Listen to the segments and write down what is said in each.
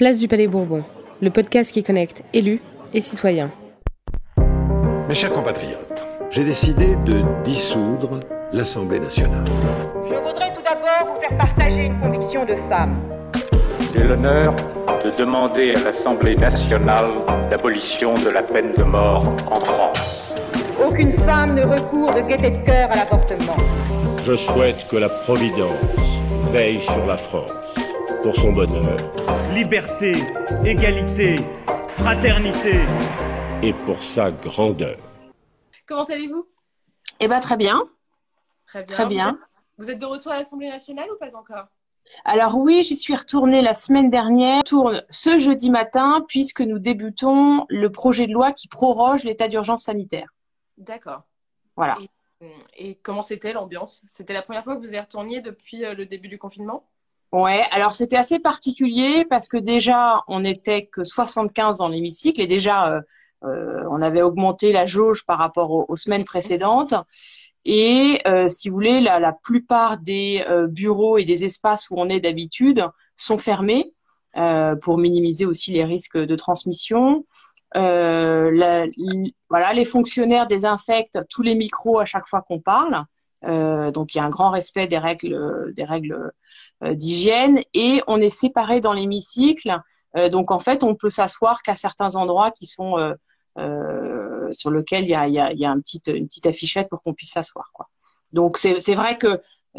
Place du Palais Bourbon, le podcast qui connecte élus et citoyens. Mes chers compatriotes, j'ai décidé de dissoudre l'Assemblée nationale. Je voudrais tout d'abord vous faire partager une conviction de femme. J'ai l'honneur de demander à l'Assemblée nationale l'abolition de la peine de mort en France. Aucune femme ne recourt de gaieté de cœur à l'avortement. Je souhaite que la Providence veille sur la France pour son bonheur. Liberté, égalité, fraternité. Et pour sa grandeur. Comment allez-vous? Eh bien, très bien. Très bien. Très bien. Vous êtes de retour à l'Assemblée nationale ou pas encore? Alors oui, j'y suis retournée la semaine dernière. Je tourne ce jeudi matin puisque nous débutons le projet de loi qui proroge l'état d'urgence sanitaire. D'accord. Voilà. Et comment c'était l'ambiance? C'était la première fois que vous y retourniez depuis le début du confinement? Ouais, alors c'était assez particulier parce que déjà, on n'était que 75 dans l'hémicycle et déjà, on avait augmenté la jauge par rapport aux semaines précédentes. Et si vous voulez, la plupart des bureaux et des espaces où on est d'habitude sont fermés pour minimiser aussi les risques de transmission. Voilà, les fonctionnaires désinfectent tous les micros à chaque fois qu'on parle. Donc il y a un grand respect des règles d'hygiène et on est séparés dans l'hémicycle. Donc en fait, on peut s'asseoir qu'à certains endroits qui sont sur lequel il y a une petite affichette pour qu'on puisse s'asseoir, quoi. Donc c'est vrai que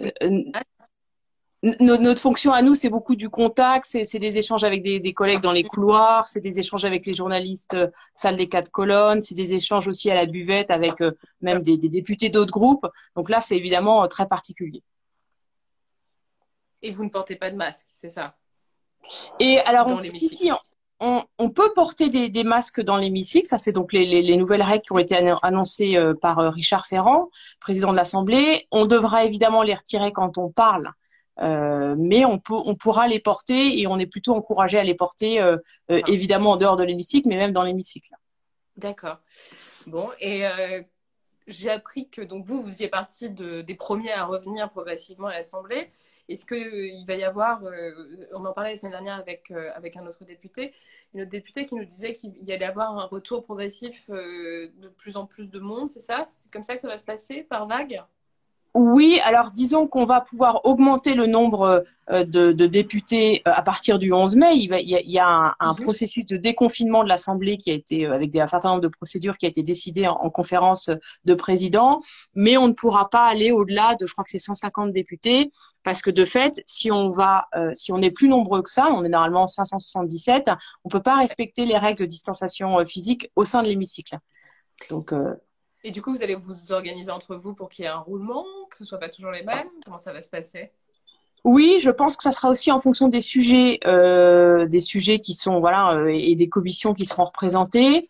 notre fonction à nous, c'est beaucoup du contact, c'est des échanges avec des collègues dans les couloirs, c'est des échanges avec les journalistes salle des 4 colonnes, c'est des échanges aussi à la buvette avec même des députés d'autres groupes. Donc là, c'est évidemment très particulier. Et vous ne portez pas de masque, c'est ça? Et alors, si, on peut porter des masques dans l'hémicycle. Ça, c'est donc les nouvelles règles qui ont été annoncées par Richard Ferrand, président de l'Assemblée. On devra évidemment les retirer quand on parle, mais on pourra les porter et on est plutôt encouragé à les porter, évidemment en dehors de l'hémicycle, mais même dans l'hémicycle. D'accord. Bon, et j'ai appris que donc vous faisiez partie des premiers à revenir progressivement à l'Assemblée. Est-ce qu'il va y avoir, on en parlait la semaine dernière avec un autre député, une autre députée qui nous disait qu'il y allait avoir un retour progressif de plus en plus de monde, c'est ça? C'est comme ça que ça va se passer, par vague? Oui, alors disons qu'on va pouvoir augmenter le nombre de députés à partir du 11 mai. Il y a un processus de déconfinement de l'Assemblée qui a été, avec un certain nombre de procédures qui a été décidé en conférence de présidents, mais on ne pourra pas aller au-delà de, je crois que c'est 150 députés, parce que de fait, si on est plus nombreux que ça, on est normalement 577, on peut pas respecter les règles de distanciation physique au sein de l'hémicycle. Donc Et du coup, vous allez vous organiser entre vous pour qu'il y ait un roulement, que ce ne soit pas toujours les mêmes? Comment ça va se passer? Oui, je pense que ça sera aussi en fonction des sujets qui sont, voilà, et des commissions qui seront représentées,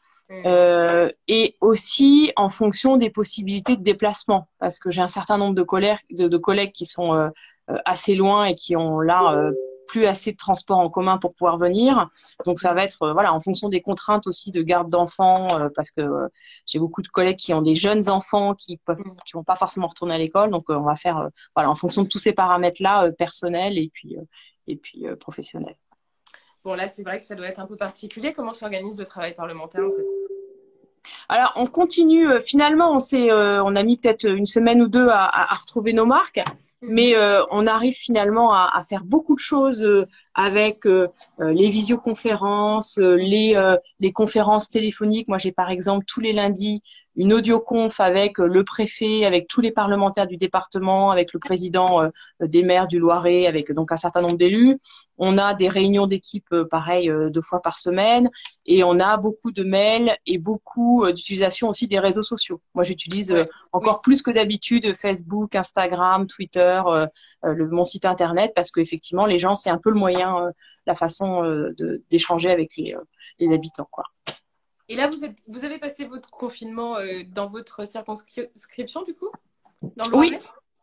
et aussi en fonction des possibilités de déplacement, parce que j'ai un certain nombre de collègues qui sont assez loin et qui ont là plus assez de transport en commun pour pouvoir venir. Donc ça va être voilà, en fonction des contraintes aussi de garde d'enfants, parce que j'ai beaucoup de collègues qui ont des jeunes enfants qui vont pas forcément retourner à l'école. Donc on va faire voilà, en fonction de tous ces paramètres-là, personnels et puis professionnels. Bon, là, c'est vrai que ça doit être un peu particulier. Comment s'organise le travail parlementaire? Alors, on continue. Finalement, on a mis peut-être une semaine ou deux à retrouver nos marques, mais on arrive finalement à faire beaucoup de choses avec les visioconférences, les conférences téléphoniques. Moi, j'ai par exemple tous les lundis une audioconf avec le préfet, avec tous les parlementaires du département, avec le président des maires du Loiret, avec donc un certain nombre d'élus. On a des réunions d'équipe, pareil, 2 fois par semaine, et on a beaucoup de mails et beaucoup d'utilisation aussi des réseaux sociaux. Moi, j'utilise encore plus que d'habitude Facebook, Instagram, Twitter, mon site internet, parce qu'effectivement, les gens, c'est un peu le moyen, la façon d'échanger avec les habitants, quoi. Et là, vous avez passé votre confinement dans votre circonscription, du coup? Dans le Loiret?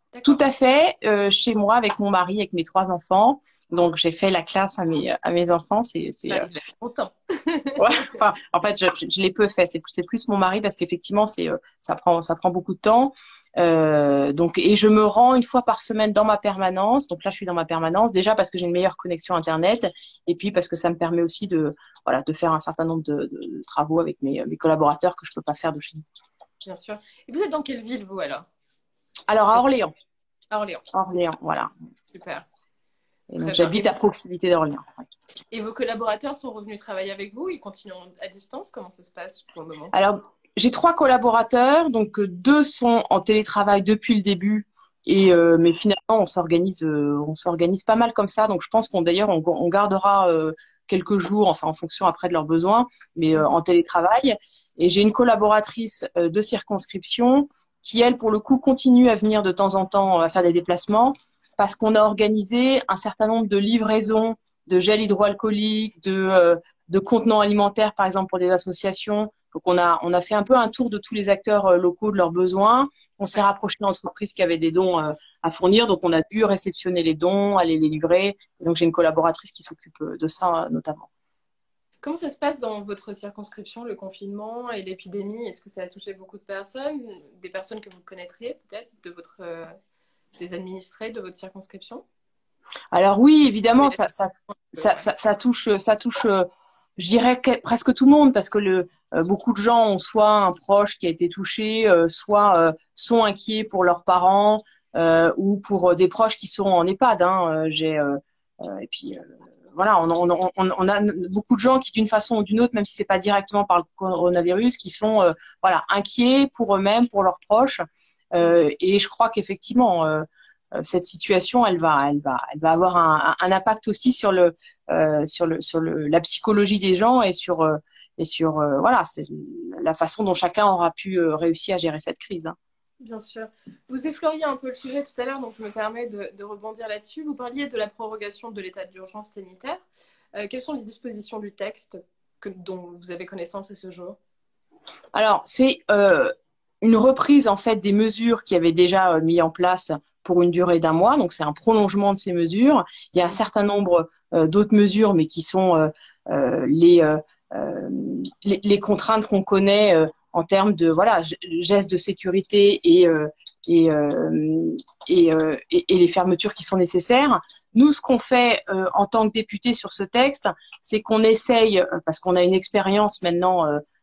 Tout à fait. Chez moi, avec mon mari, avec mes 3 enfants. Donc, j'ai fait la classe à mes enfants. Vous avez longtemps. Ouais. Enfin, en fait, je l'ai peu fait. C'est plus mon mari parce qu'effectivement, ça prend beaucoup de temps. Donc, et je me rends une fois par semaine dans ma permanence. Donc là, je suis dans ma permanence déjà parce que j'ai une meilleure connexion Internet et puis parce que ça me permet aussi de faire un certain nombre de travaux avec mes collaborateurs que je peux pas faire de chez nous. Bien sûr. Et vous êtes dans quelle ville, vous, alors? Alors, à Orléans. À Orléans. Orléans, voilà. Super. Et donc, j'habite à proximité d'Orléans. Ouais. Et vos collaborateurs sont revenus travailler avec vous? Ils continuent à distance? Comment ça se passe pour le moment? Alors, j'ai 3 collaborateurs, donc 2 sont en télétravail depuis le début, mais finalement on s'organise pas mal comme ça. Donc je pense qu'on gardera quelques jours, enfin en fonction après de leurs besoins, mais en télétravail. Et j'ai une collaboratrice de circonscription qui elle pour le coup continue à venir de temps en temps à faire des déplacements parce qu'on a organisé un certain nombre de livraisons de gel hydroalcoolique, de contenants alimentaires par exemple pour des associations. Donc on a fait un peu un tour de tous les acteurs locaux, de leurs besoins. On s'est rapproché d'entreprises qui avaient des dons à fournir, donc on a pu réceptionner les dons, aller les livrer. Et donc j'ai une collaboratrice qui s'occupe de ça notamment. Comment ça se passe dans votre circonscription, le confinement et l'épidémie? Est-ce que ça a touché beaucoup de personnes, des personnes que vous connaîtriez peut-être, des administrés de votre circonscription? Alors oui, évidemment, ça touche, je dirais presque tout le monde parce que beaucoup de gens ont soit un proche qui a été touché, soit sont inquiets pour leurs parents ou pour des proches qui sont en EHPAD. Et puis voilà, on a beaucoup de gens qui d'une façon ou d'une autre, même si c'est pas directement par le coronavirus, qui sont inquiets pour eux-mêmes, pour leurs proches. Et je crois qu'effectivement cette situation, elle va avoir un impact aussi sur la psychologie des gens et sur voilà, c'est la façon dont chacun aura pu réussir à gérer cette crise. Hein. Bien sûr. Vous effleuriez un peu le sujet tout à l'heure, donc je me permets de rebondir là-dessus. Vous parliez de la prorogation de l'état d'urgence sanitaire. Quelles sont les dispositions du texte dont vous avez connaissance à ce jour? Alors, c'est une reprise en fait des mesures qui avaient déjà mis en place pour une durée d'1 mois, donc c'est un prolongement de ces mesures. Il y a un certain nombre d'autres mesures, mais qui sont les contraintes qu'on connaît en termes de gestes de sécurité et les fermetures qui sont nécessaires. Nous, ce qu'on fait en tant que député sur ce texte, c'est qu'on essaye, parce qu'on a une expérience maintenant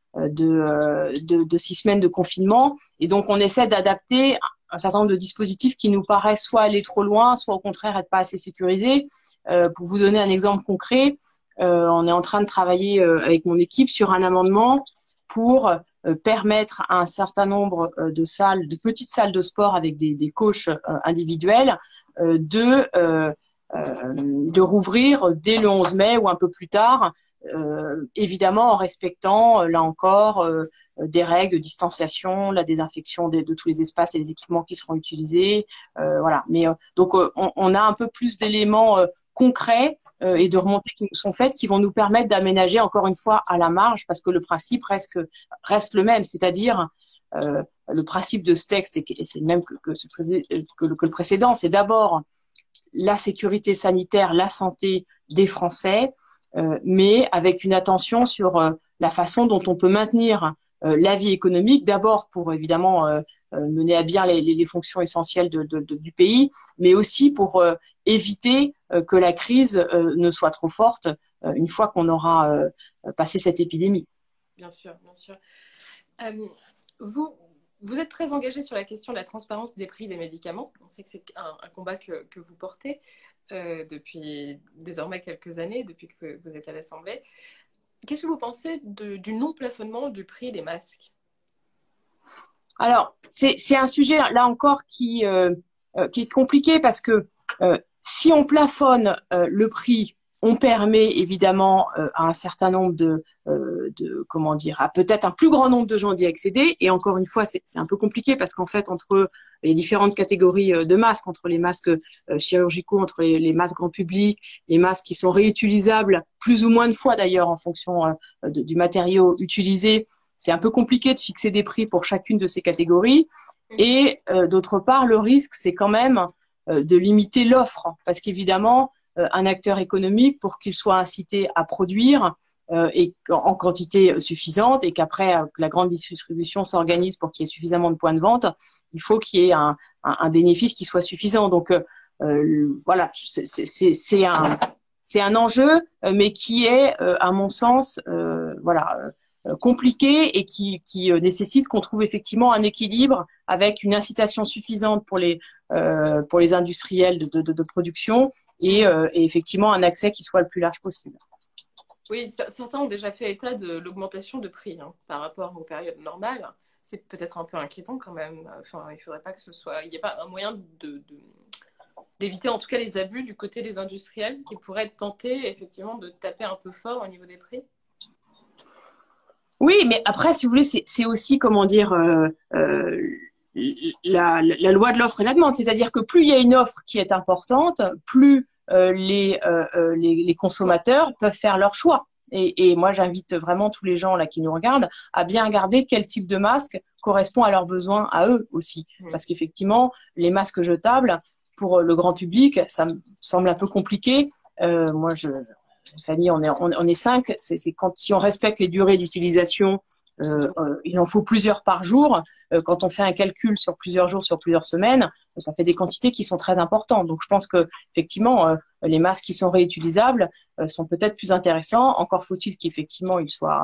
de 6 semaines de confinement, et donc on essaie d'adapter un certain nombre de dispositifs qui nous paraissent soit aller trop loin, soit au contraire être pas assez sécurisés. Pour vous donner un exemple concret, on est en train de travailler avec mon équipe sur un amendement pour permettre à un certain nombre de petites salles de sport avec des coachs individuels de rouvrir dès le 11 mai ou un peu plus tard, évidemment en respectant là encore des règles de distanciation, la désinfection de tous les espaces et les équipements qui seront utilisés. Voilà. Mais donc on a un peu plus d'éléments concrets et de remontées qui nous sont faites qui vont nous permettre d'aménager encore une fois à la marge parce que le principe reste le même, c'est-à-dire le principe de ce texte, et c'est le même que le précédent, c'est d'abord la sécurité sanitaire, la santé des Français, mais avec une attention sur la façon dont on peut maintenir la vie économique, d'abord pour évidemment mener à bien les fonctions essentielles du pays, mais aussi pour éviter que la crise ne soit trop forte une fois qu'on aura passé cette épidémie. Bien sûr, bien sûr. Vous êtes très engagé sur la question de la transparence des prix des médicaments. On sait que c'est un combat que vous portez depuis désormais quelques années, depuis que vous êtes à l'Assemblée. Qu'est-ce que vous pensez du non-plafonnement du prix des masques? Alors, c'est un sujet, là encore, qui est compliqué parce que si on plafonne le prix, on permet évidemment à un certain nombre à peut-être un plus grand nombre de gens d'y accéder. Et encore une fois, c'est un peu compliqué parce qu'en fait, entre les différentes catégories de masques, entre les masques chirurgicaux, entre les masques grand public, les masques qui sont réutilisables plus ou moins de fois d'ailleurs en fonction du matériau utilisé, c'est un peu compliqué de fixer des prix pour chacune de ces catégories. Et d'autre part, le risque, c'est quand même de limiter l'offre, parce qu'évidemment, un acteur économique, pour qu'il soit incité à produire et en quantité suffisante, et qu'après que la grande distribution s'organise pour qu'il y ait suffisamment de points de vente, il faut qu'il y ait un bénéfice qui soit suffisant. Donc voilà, c'est un enjeu, mais qui est, à mon sens, compliqué et qui nécessite qu'on trouve effectivement un équilibre avec une incitation suffisante pour les industriels de production et effectivement un accès qui soit le plus large possible. Oui, certains ont déjà fait état de l'augmentation de prix par rapport aux périodes normales. C'est peut-être un peu inquiétant quand même. Enfin, il faudrait pas que ce soit. Il n'y a pas un moyen d'éviter en tout cas les abus du côté des industriels qui pourraient tenter effectivement de taper un peu fort au niveau des prix. Oui, mais après, si vous voulez, c'est aussi, comment dire, la loi de l'offre et la demande. C'est-à-dire que plus il y a une offre qui est importante, plus les consommateurs peuvent faire leur choix. Et moi, j'invite vraiment tous les gens là qui nous regardent à bien regarder quel type de masque correspond à leurs besoins à eux aussi. Parce qu'effectivement, les masques jetables, pour le grand public, ça me semble un peu compliqué. Moi, famille, on est 5. C'est quand, si on respecte les durées d'utilisation, il en faut plusieurs par jour. Quand on fait un calcul sur plusieurs jours, sur plusieurs semaines, ça fait des quantités qui sont très importantes. Donc, je pense que effectivement, les masques qui sont réutilisables sont peut-être plus intéressants. Encore faut-il qu'effectivement,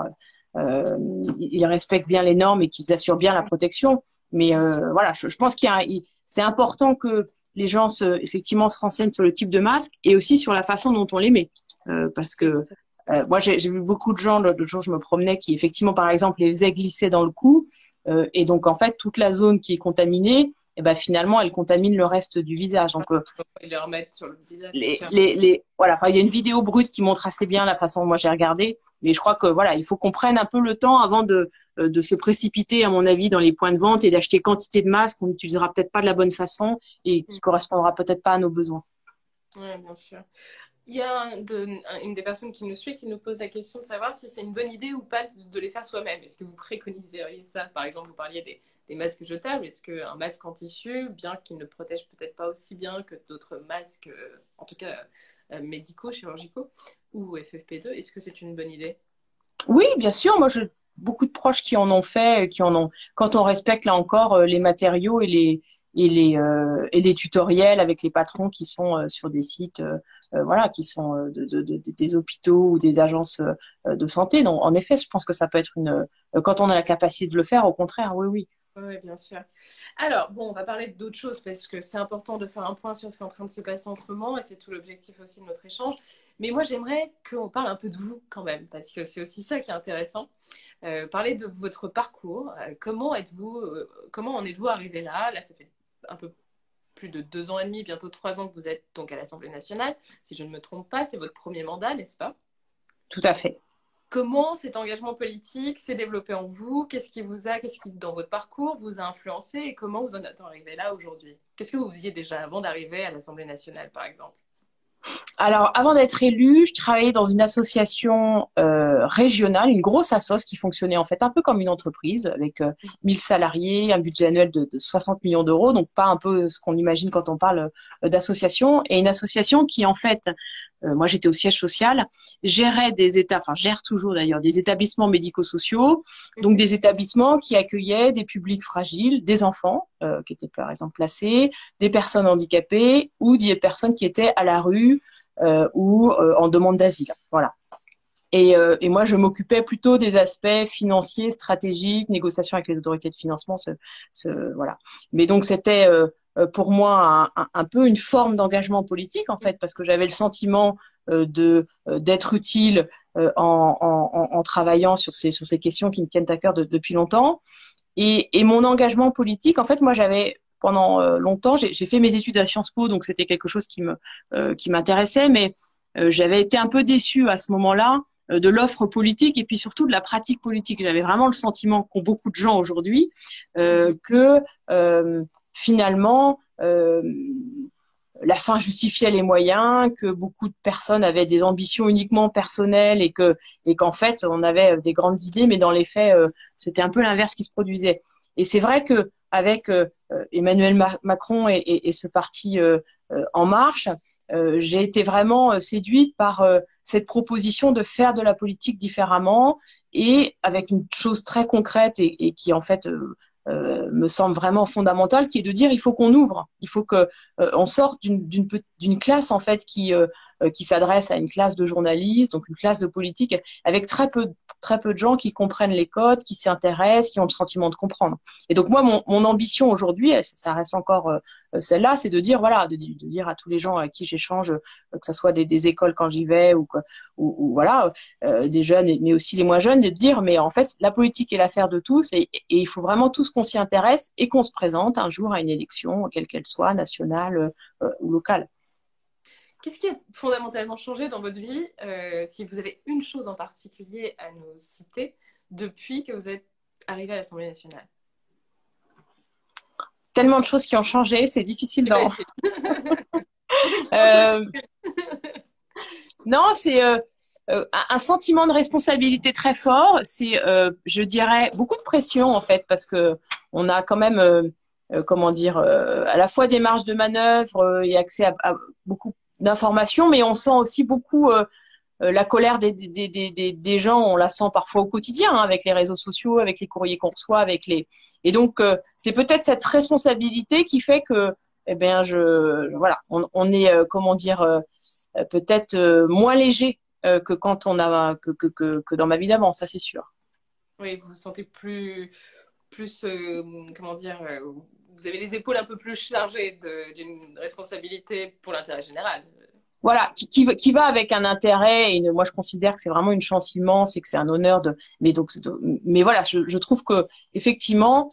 ils respectent bien les normes et qu'ils assurent bien la protection. Mais voilà, je pense c'est important que les gens effectivement se renseignent sur le type de masque et aussi sur la façon dont on les met. Parce que moi, j'ai vu beaucoup de gens, l'autre jour, je me promenais, qui effectivement, par exemple, les faisaient glisser dans le cou. Et donc, en fait, toute la zone qui est contaminée, finalement, elle contamine le reste du visage. Donc, ils les remettent sur le visage. Voilà, il y a une vidéo brute qui montre assez bien la façon dont moi j'ai regardé. Mais je crois que voilà, il faut qu'on prenne un peu le temps avant de se précipiter, à mon avis, dans les points de vente et d'acheter quantité de masques qu'on n'utilisera peut-être pas de la bonne façon et qui correspondra peut-être pas à nos besoins. Oui, bien sûr. Il y a une des personnes qui nous suit qui nous pose la question de savoir si c'est une bonne idée ou pas de les faire soi-même. Est-ce que vous préconiseriez ça? Par exemple, vous parliez des masques jetables. Est-ce qu'un masque en tissu, bien qu'il ne protège peut-être pas aussi bien que d'autres masques, en tout cas médicaux, chirurgicaux, ou FFP2, est-ce que c'est une bonne idée? Oui, bien sûr. Moi, beaucoup de proches qui en ont fait, quand on respecte là encore les matériaux et les tutoriels avec les patrons qui sont sur des sites qui sont des hôpitaux ou des agences de santé. Donc, en effet, je pense que ça peut être quand on a la capacité de le faire, au contraire, oui. Oui, bien sûr. Alors, bon, on va parler d'autres choses parce que c'est important de faire un point sur ce qui est en train de se passer en ce moment et c'est tout l'objectif aussi de notre échange. Mais moi, j'aimerais qu'on parle un peu de vous quand même parce que c'est aussi ça qui est intéressant. Parler de votre parcours. Comment en êtes-vous arrivé là? Là, ça fait un peu plus de 2 ans et demi, bientôt 3 ans que vous êtes donc à l'Assemblée nationale. Si je ne me trompe pas, c'est votre premier mandat, n'est-ce pas? Tout à fait. Comment cet engagement politique s'est développé en vous? Qu'est-ce qui, dans votre parcours, vous a influencé et comment vous en êtes arrivé là aujourd'hui? Qu'est-ce que vous faisiez déjà avant d'arriver à l'Assemblée nationale, par exemple? Alors, avant d'être élue, je travaillais dans une association régionale, une grosse assoce qui fonctionnait en fait un peu comme une entreprise avec 1000 salariés, un budget annuel de 60 millions d'euros, donc pas un peu ce qu'on imagine quand on parle d'association, et une association qui en fait, moi j'étais au siège social, gère toujours d'ailleurs des établissements médico-sociaux, donc des établissements qui accueillaient des publics fragiles, des enfants qui étaient par exemple placés, des personnes handicapées ou des personnes qui étaient à la rue ou en demande d'asile. Voilà. Et moi, je m'occupais plutôt des aspects financiers, stratégiques, négociations avec les autorités de financement. Voilà. Mais donc, c'était pour moi un peu une forme d'engagement politique, en fait, parce que j'avais le sentiment d'être utile en travaillant sur ces questions qui me tiennent à cœur depuis longtemps. Et mon engagement politique, en fait, moi, pendant longtemps, j'ai fait mes études à Sciences Po, donc c'était quelque chose qui m'intéressait, mais j'avais été un peu déçue à ce moment-là de l'offre politique et puis surtout de la pratique politique. J'avais vraiment le sentiment qu'ont beaucoup de gens aujourd'hui que finalement la fin justifiait les moyens, que beaucoup de personnes avaient des ambitions uniquement personnelles et qu'en fait on avait des grandes idées, mais dans les faits c'était un peu l'inverse qui se produisait. Et c'est vrai que avec Emmanuel Macron et ce parti En Marche, j'ai été vraiment séduite par cette proposition de faire de la politique différemment et avec une chose très concrète et qui en fait me semble vraiment fondamentale, qui est de dire il faut qu'on ouvre, il faut que on sorte d'une classe en fait qui s'adresse à une classe de journalistes, donc une classe de politique avec très peu de gens qui comprennent les codes, qui s'y intéressent, qui ont le sentiment de comprendre. Et donc moi mon ambition aujourd'hui, ça reste encore celle-là, c'est de dire voilà, de dire à tous les gens avec qui j'échange, que ce soit des écoles quand j'y vais ou voilà, des jeunes mais aussi les moins jeunes, de dire mais en fait la politique est l'affaire de tous et il faut vraiment tous qu'on s'y intéresse et qu'on se présente un jour à une élection, quelle qu'elle soit, nationale ou locale. Qu'est-ce qui a fondamentalement changé dans votre vie, si vous avez une chose en particulier à nous citer, depuis que vous êtes arrivé à l'Assemblée nationale? Tellement de choses qui ont changé, c'est difficile d'en... Non, c'est un sentiment de responsabilité très fort. C'est, je dirais, beaucoup de pression en fait, parce que on a quand même, comment dire, à la fois des marges de manœuvre et accès à beaucoup d'informations, mais on sent aussi beaucoup la colère des gens. On la sent parfois au quotidien, hein, avec les réseaux sociaux, avec les courriers qu'on reçoit, avec les. Et donc, c'est peut-être cette responsabilité qui fait que, eh bien, voilà, on est, comment dire, peut-être moins léger que quand on a que dans ma vie d'avant, ça c'est sûr. Oui, vous vous sentez plus comment dire, vous avez les épaules un peu plus chargées d'une responsabilité pour l'intérêt général. Voilà, qui va avec un intérêt. Et moi, je considère que c'est vraiment une chance immense et que c'est un honneur de. Mais voilà, je trouve que effectivement,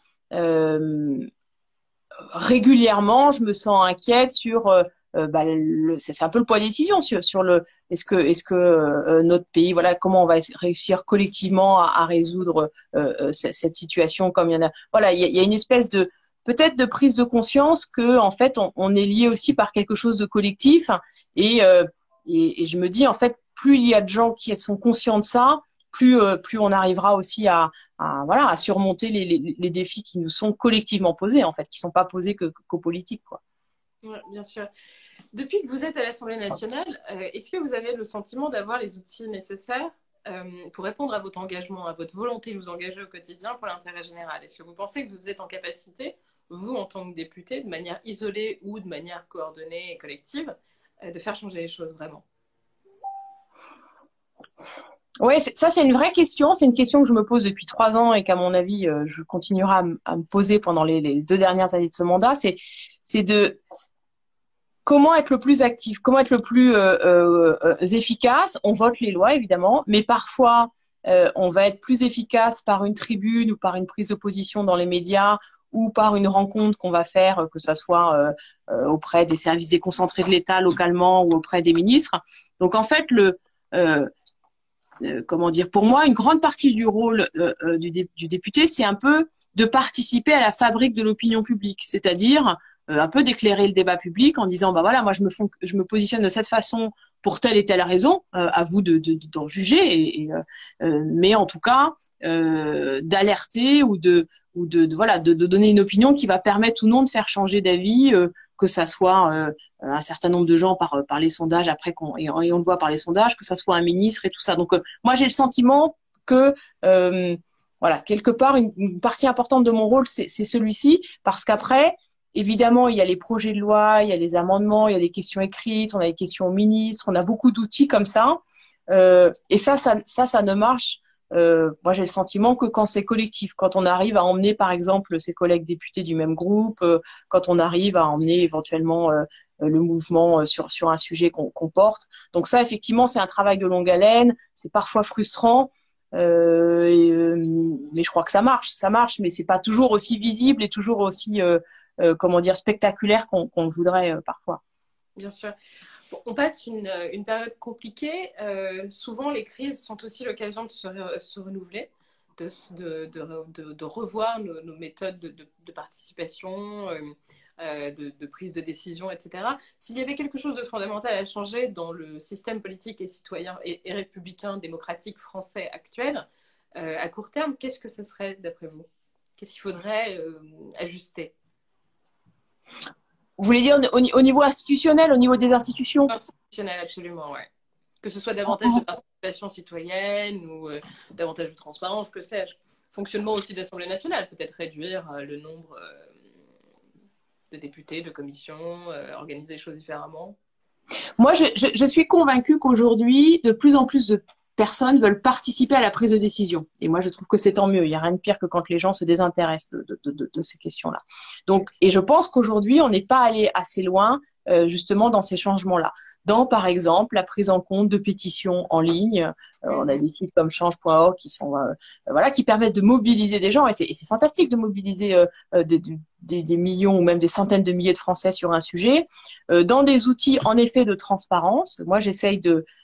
régulièrement, je me sens inquiète sur. C'est un peu le poids des décisions sur le. Est-ce que notre pays, voilà, comment on va réussir collectivement à résoudre cette situation comme il y en a. Voilà, il y a une espèce de peut-être de prise de conscience que en fait on est lié aussi par quelque chose de collectif et je me dis en fait plus il y a de gens qui sont conscients de ça, plus on arrivera aussi à surmonter les défis qui nous sont collectivement posés en fait, qui sont pas posés qu'aux politiques quoi. Ouais, bien sûr. Depuis que vous êtes à l'Assemblée nationale, est-ce que vous avez le sentiment d'avoir les outils nécessaires pour répondre à votre engagement, à votre volonté de vous engager au quotidien pour l'intérêt général? Est-ce que vous pensez que vous êtes en capacité, vous en tant que député, de manière isolée ou de manière coordonnée et collective, de faire changer les choses vraiment? Oui, ça c'est une vraie question. C'est une question que je me pose depuis 3 ans et qu'à mon avis, je continuerai à me poser pendant les 2 dernières années de ce mandat. C'est de comment être le plus actif, comment être le plus efficace. On vote les lois, évidemment, mais parfois, on va être plus efficace par une tribune ou par une prise de position dans les médias ou par une rencontre qu'on va faire, que ça soit auprès des services déconcentrés de l'État localement ou auprès des ministres. Donc, en fait, comment dire, pour moi, une grande partie du rôle du député, c'est un peu de participer à la fabrique de l'opinion publique, c'est-à-dire un peu d'éclairer le débat public en disant bah voilà, moi je me positionne de cette façon pour telle et telle raison, à vous d'en juger, mais en tout cas d'alerter ou de donner une opinion qui va permettre ou non de faire changer d'avis, que ça soit un certain nombre de gens par les sondages après et on le voit par les sondages, que ça soit un ministre et tout ça. Donc moi j'ai le sentiment que voilà, quelque part une partie importante de mon rôle c'est celui-ci, parce qu'après évidemment, il y a les projets de loi, il y a les amendements, il y a des questions écrites, on a des questions aux ministres, on a beaucoup d'outils comme ça. Et ça ne marche, moi j'ai le sentiment que quand c'est collectif, quand on arrive à emmener par exemple ses collègues députés du même groupe, quand on arrive à emmener éventuellement le mouvement sur un sujet qu'on porte. Donc ça, effectivement, c'est un travail de longue haleine, c'est parfois frustrant. Mais je crois que ça marche, mais c'est pas toujours aussi visible et toujours aussi comment dire, spectaculaire qu'on le voudrait parfois. Bien sûr. Bon, on passe une période compliquée. Souvent, les crises sont aussi l'occasion de se renouveler, de revoir nos méthodes de participation, de prise de décision, etc. S'il y avait quelque chose de fondamental à changer dans le système politique et citoyen et républicain démocratique français actuel, à court terme, qu'est-ce que ce serait d'après vous? Qu'est-ce qu'il faudrait ajuster? Vous voulez dire au niveau institutionnel, au niveau des institutions? Institutionnel, absolument, ouais. Que ce soit davantage de participation citoyenne ou davantage de transparence, que sais-je. Fonctionnement aussi de l'Assemblée nationale, peut-être réduire le nombre de députés, de commissions, organiser les choses différemment. Moi, je suis convaincue qu'aujourd'hui, de plus en plus de personnes veulent participer à la prise de décision. Et moi, je trouve que c'est tant mieux. Il n'y a rien de pire que quand les gens se désintéressent de ces questions-là. Donc, et je pense qu'aujourd'hui, on n'est pas allé assez loin, justement, dans ces changements-là. Dans, par exemple, la prise en compte de pétitions en ligne. On a des sites comme change.org qui sont, voilà, qui permettent de mobiliser des gens. Et c'est fantastique de mobiliser des millions ou même des centaines de milliers de Français sur un sujet. Dans des outils, en effet, de transparence. Moi, j'essaye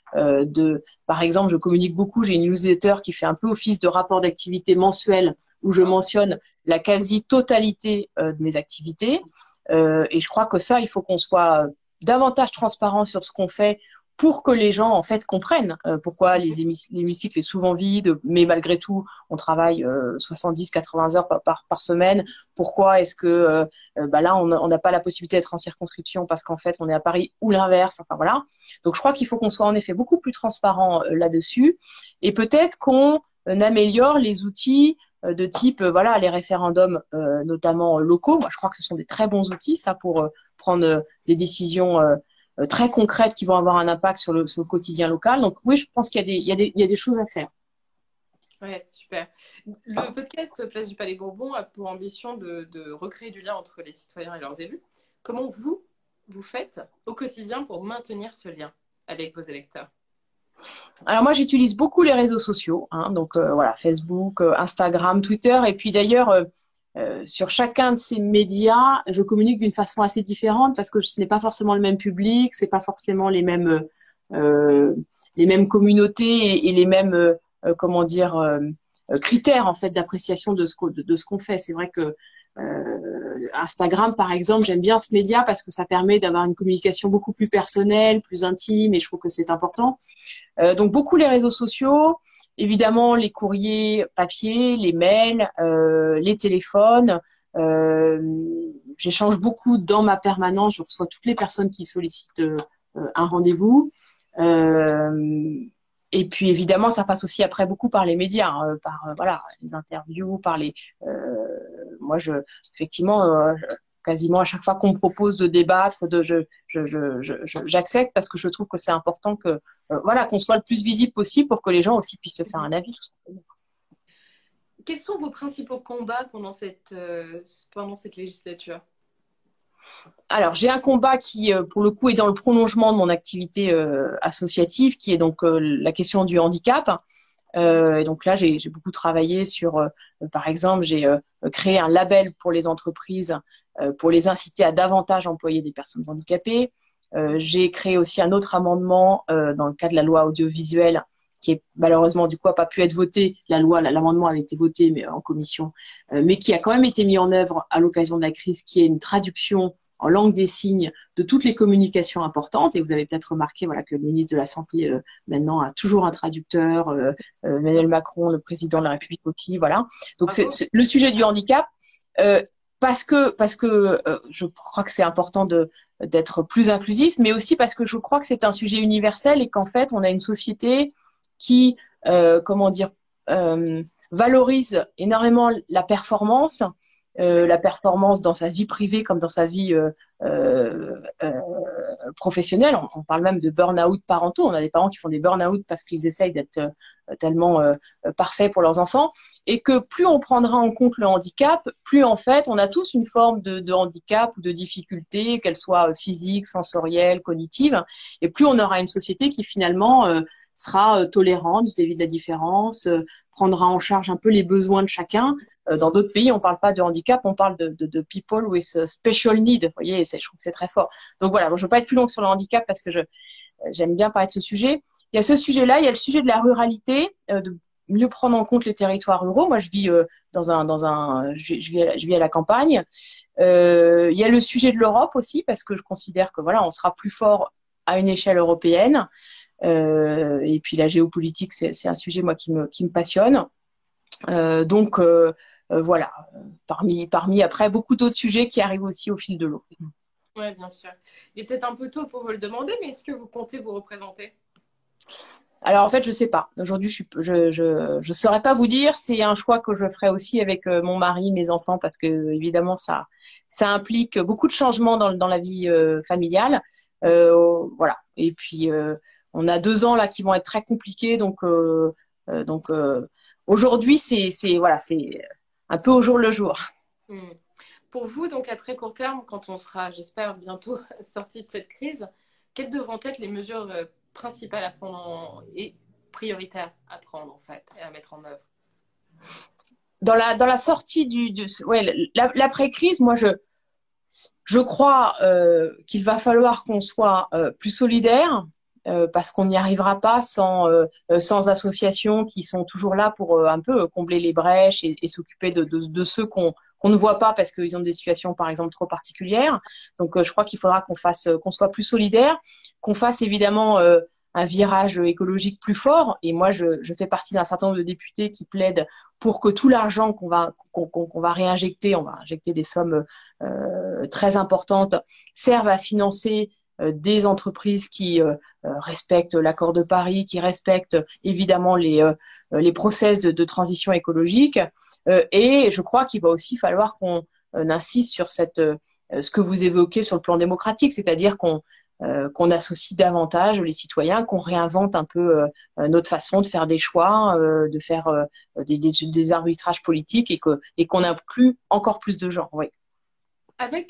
par exemple, je communique beaucoup, j'ai une newsletter qui fait un peu office de rapport d'activité mensuel où je mentionne la quasi-totalité de mes activités. Et je crois que ça, il faut qu'on soit davantage transparent sur ce qu'on fait pour que les gens, en fait, comprennent pourquoi l'hémicycle est souvent vide, mais malgré tout, on travaille 70-80 heures par semaine. Pourquoi est-ce que là, on n'a pas la possibilité d'être en circonscription parce qu'en fait, on est à Paris ou l'inverse. Enfin, voilà. Donc, je crois qu'il faut qu'on soit, en effet, beaucoup plus transparent là-dessus. Et peut-être qu'on améliore les outils de type, voilà, les référendums, notamment locaux. Moi, je crois que ce sont des très bons outils, ça, pour prendre des décisions très concrètes qui vont avoir un impact sur le quotidien local. Donc oui, je pense qu'il y a des choses à faire. Ouais, super. Le podcast Place du Palais Bourbon a pour ambition de recréer du lien entre les citoyens et leurs élus. Comment vous faites au quotidien pour maintenir ce lien avec vos électeurs? Alors moi, j'utilise beaucoup les réseaux sociaux, hein, donc voilà, Facebook, Instagram, Twitter, et puis d'ailleurs, sur chacun de ces médias, je communique d'une façon assez différente parce que ce n'est pas forcément le même public, c'est pas forcément les mêmes communautés et les mêmes critères en fait d'appréciation de ce qu'on fait. C'est vrai que Instagram, par exemple, j'aime bien ce média parce que ça permet d'avoir une communication beaucoup plus personnelle, plus intime, et je trouve que c'est important. Donc beaucoup les réseaux sociaux, évidemment les courriers papier, les mails, les téléphones. J'échange beaucoup dans ma permanence, je reçois toutes les personnes qui sollicitent un rendez-vous. Et puis évidemment, ça passe aussi après beaucoup par les médias, hein, par voilà, les interviews, par les. Moi, effectivement, quasiment à chaque fois qu'on me propose de débattre, j'accepte parce que je trouve que c'est important que voilà, qu'on soit le plus visible possible pour que les gens aussi puissent se faire un avis, tout simplement. Quels sont vos principaux combats pendant cette législature? Alors, j'ai un combat qui, pour le coup, est dans le prolongement de mon activité associative, qui est donc la question du handicap. Et donc là, j'ai beaucoup travaillé sur, par exemple, j'ai créé un label pour les entreprises pour les inciter à davantage employer des personnes handicapées. J'ai créé aussi un autre amendement dans le cadre de la loi audiovisuelle qui est malheureusement du coup n'a pas pu être voté. L'amendement avait été voté mais en commission, mais qui a quand même été mis en œuvre à l'occasion de la crise, qui est une traduction en langue des signes de toutes les communications importantes. Et vous avez peut-être remarqué voilà, que le ministre de la Santé maintenant a toujours un traducteur, Emmanuel Macron, le président de la République aussi. Voilà. Donc c'est le sujet du handicap. Parce que je crois que c'est important d'être plus inclusif, mais aussi parce que je crois que c'est un sujet universel et qu'en fait on a une société qui valorise énormément la performance dans sa vie privée comme dans sa vie professionnelle. On parle même de burn-out parentaux. On a des parents qui font des burn-out parce qu'ils essayent d'être tellement parfaits pour leurs enfants, et que plus on prendra en compte le handicap, plus en fait on a tous une forme de handicap ou de difficulté, qu'elle soit physique, sensorielle, cognitive, et plus on aura une société qui finalement sera tolérante vis-à-vis de la différence, prendra en charge un peu les besoins de chacun. Dans d'autres pays, on parle pas de handicap, on parle de people with special need. Vous voyez, je trouve que c'est très fort. Donc voilà, bon, je ne veux pas être plus longue sur le handicap parce que j'aime bien parler de ce sujet. Il y a ce sujet-là, il y a le sujet de la ruralité, de mieux prendre en compte les territoires ruraux. Moi, je vis je vis à la campagne. Il y a le sujet de l'Europe aussi, parce que je considère que voilà, on sera plus fort à une échelle européenne. Et puis la géopolitique, c'est un sujet moi qui me passionne. Voilà, parmi après beaucoup d'autres sujets qui arrivent aussi au fil de l'eau. Oui, bien sûr. Il est peut-être un peu tôt pour vous le demander, mais est-ce que vous comptez vous représenter? Alors en fait, je sais pas. Aujourd'hui, je saurais pas vous dire. C'est un choix que je ferai aussi avec mon mari, mes enfants, parce que évidemment ça implique beaucoup de changements dans la vie familiale. Voilà. Et puis on a 2 ans là qui vont être très compliqués, donc aujourd'hui c'est voilà, c'est un peu au jour le jour. Hmm. Pour vous, donc à très court terme, quand on sera, j'espère, bientôt sorti de cette crise, quelles devront être les mesures principales à prendre et prioritaires à prendre en fait et à mettre en œuvre? Dans la sortie l'après-crise, moi je crois qu'il va falloir qu'on soit plus solidaire. Parce qu'on n'y arrivera pas sans associations qui sont toujours là pour un peu combler les brèches et s'occuper de ceux qu'on ne voit pas parce qu'ils ont des situations par exemple trop particulières. Donc je crois qu'il faudra qu'on soit plus solidaire, qu'on fasse évidemment un virage écologique plus fort. Et moi je fais partie d'un certain nombre de députés qui plaident pour que tout l'argent qu'on va réinjecter, on va injecter des sommes très importantes, serve à financer des entreprises qui respectent l'accord de Paris, qui respectent évidemment les process de transition écologique. Et je crois qu'il va aussi falloir qu'on insiste sur ce que vous évoquez sur le plan démocratique, c'est-à-dire qu'on associe davantage les citoyens, qu'on réinvente un peu notre façon de faire des choix, de faire des arbitrages politiques et qu'on inclut encore plus de gens. Oui. Avec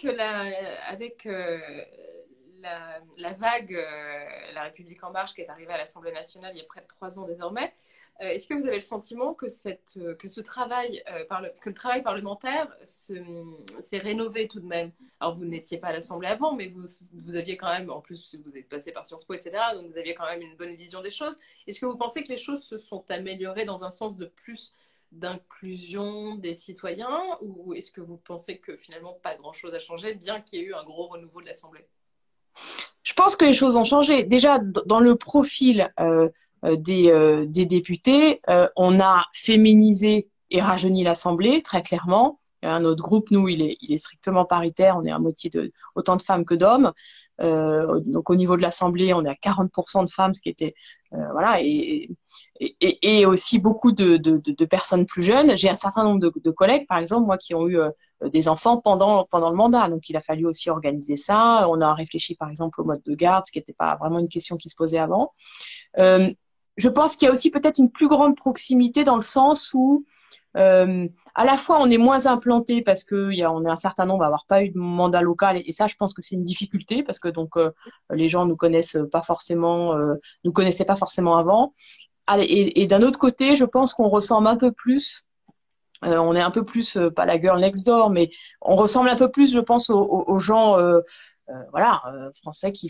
la vague La République En Marche qui est arrivée à l'Assemblée nationale il y a près de 3 ans désormais, est-ce que vous avez le sentiment que le travail parlementaire s'est rénové tout de même? Alors vous n'étiez pas à l'Assemblée avant, mais vous aviez quand même, en plus vous êtes passé par Sciences Po, etc., donc vous aviez quand même une bonne vision des choses. Est-ce que vous pensez que les choses se sont améliorées dans un sens de plus d'inclusion des citoyens, ou est-ce que vous pensez que finalement pas grand-chose a changé, bien qu'il y ait eu un gros renouveau de l'Assemblée? Je pense que les choses ont changé. Déjà, dans le profil des députés, on a féminisé et rajeuni l'Assemblée, très clairement. Notre groupe, nous, il est strictement paritaire. On est à moitié autant de femmes que d'hommes. Donc, au niveau de l'Assemblée, on est à 40% de femmes, ce qui était voilà, et aussi beaucoup de personnes plus jeunes. J'ai un certain nombre de collègues, par exemple, moi, qui ont eu des enfants pendant le mandat. Donc, il a fallu aussi organiser ça. On a réfléchi, par exemple, au mode de garde, ce qui n'était pas vraiment une question qui se posait avant. Je pense qu'il y a aussi peut-être une plus grande proximité dans le sens où à la fois on est moins implanté parce que on est un certain nombre à avoir pas eu de mandat local et ça je pense que c'est une difficulté parce que donc les gens nous connaissaient pas forcément avant. Et d'un autre côté je pense qu'on ressemble un peu plus on est un peu plus pas la girl next door mais on ressemble un peu plus je pense aux gens français qui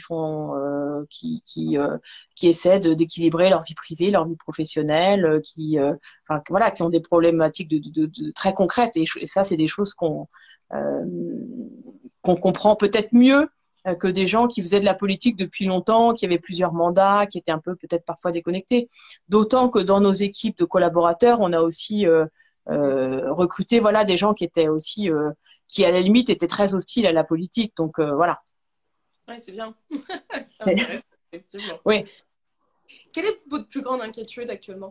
essaient d'équilibrer leur vie privée, leur vie professionnelle, qui ont des problématiques de très concrètes et ça c'est des choses qu'on comprend peut-être mieux que des gens qui faisaient de la politique depuis longtemps, qui avaient plusieurs mandats, qui étaient un peu peut-être parfois déconnectés. D'autant que dans nos équipes de collaborateurs, on a aussi recruter des gens qui étaient aussi qui à la limite étaient très hostiles à la politique donc voilà. Ouais, c'est bien. Ça m'intéresse, effectivement. Oui. Quelle est votre plus grande inquiétude actuellement?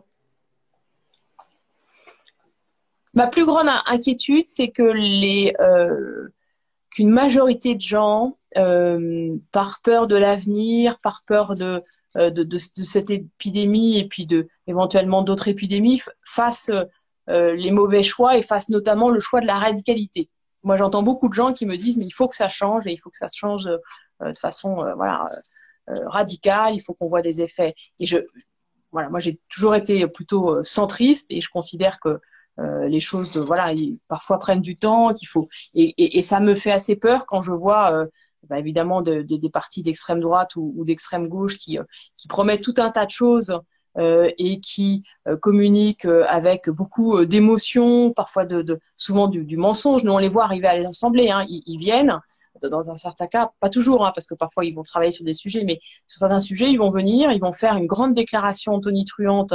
Ma plus grande inquiétude, c'est que qu'une majorité de gens, par peur de l'avenir, par peur de cette épidémie et puis éventuellement d'autres épidémies, fassent les mauvais choix et fassent notamment le choix de la radicalité. Moi, j'entends beaucoup de gens qui me disent mais il faut que ça change et il faut que ça change de façon radicale, il faut qu'on voit des effets. Et moi j'ai toujours été plutôt centriste et je considère que les choses parfois prennent du temps, qu'il faut et ça me fait assez peur quand je vois évidemment des partis d'extrême droite ou d'extrême gauche qui promettent tout un tas de choses et qui communiquent avec beaucoup d'émotions, parfois souvent du mensonge. Nous on les voit arriver à l'Assemblée, ils viennent dans un certain cas, pas toujours, parce que parfois ils vont travailler sur des sujets, mais sur certains sujets, ils vont venir, ils vont faire une grande déclaration tonitruante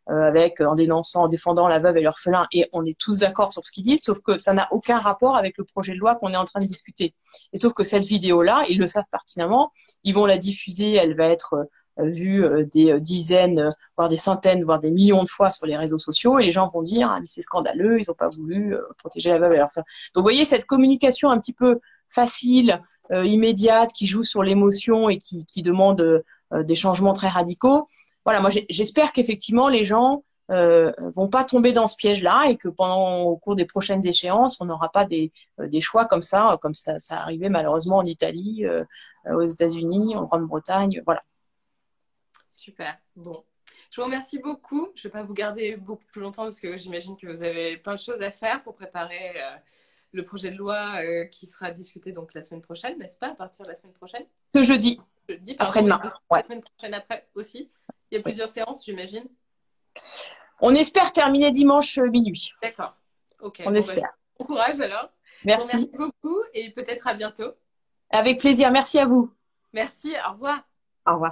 en dénonçant, en défendant la veuve et l'orphelin, et on est tous d'accord sur ce qu'ils disent, sauf que ça n'a aucun rapport avec le projet de loi qu'on est en train de discuter. Et sauf que cette vidéo-là, ils le savent pertinemment, ils vont la diffuser, elle va être vue des dizaines, voire des centaines, voire des millions de fois sur les réseaux sociaux, et les gens vont dire ah mais c'est scandaleux, ils n'ont pas voulu protéger la veuve et l'orphelin. Donc vous voyez cette communication un petit peu facile, immédiate, qui joue sur l'émotion et qui demande des changements très radicaux. Voilà, moi j'espère qu'effectivement les gens vont pas tomber dans ce piège-là et que au cours des prochaines échéances, on n'aura pas des choix comme ça arrivait malheureusement en Italie, aux États-Unis, en Grande-Bretagne, voilà. Super. Bon, je vous remercie beaucoup. Je ne vais pas vous garder beaucoup plus longtemps parce que j'imagine que vous avez plein de choses à faire pour préparer le projet de loi qui sera discuté donc la semaine prochaine, n'est-ce pas, à partir de la semaine prochaine? Ce jeudi. Après-demain. Ouais. La semaine prochaine après aussi. Il y a plusieurs séances, j'imagine. On espère terminer dimanche minuit. D'accord. Ok. On espère. Bon courage alors. Merci. Merci beaucoup et peut-être à bientôt. Avec plaisir. Merci à vous. Merci. Au revoir. Au revoir.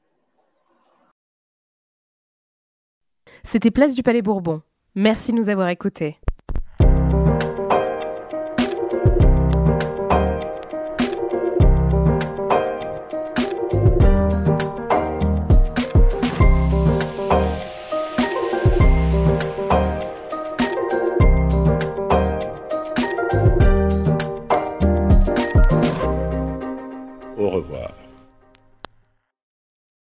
C'était Place du Palais Bourbon. Merci de nous avoir écoutés. Au revoir.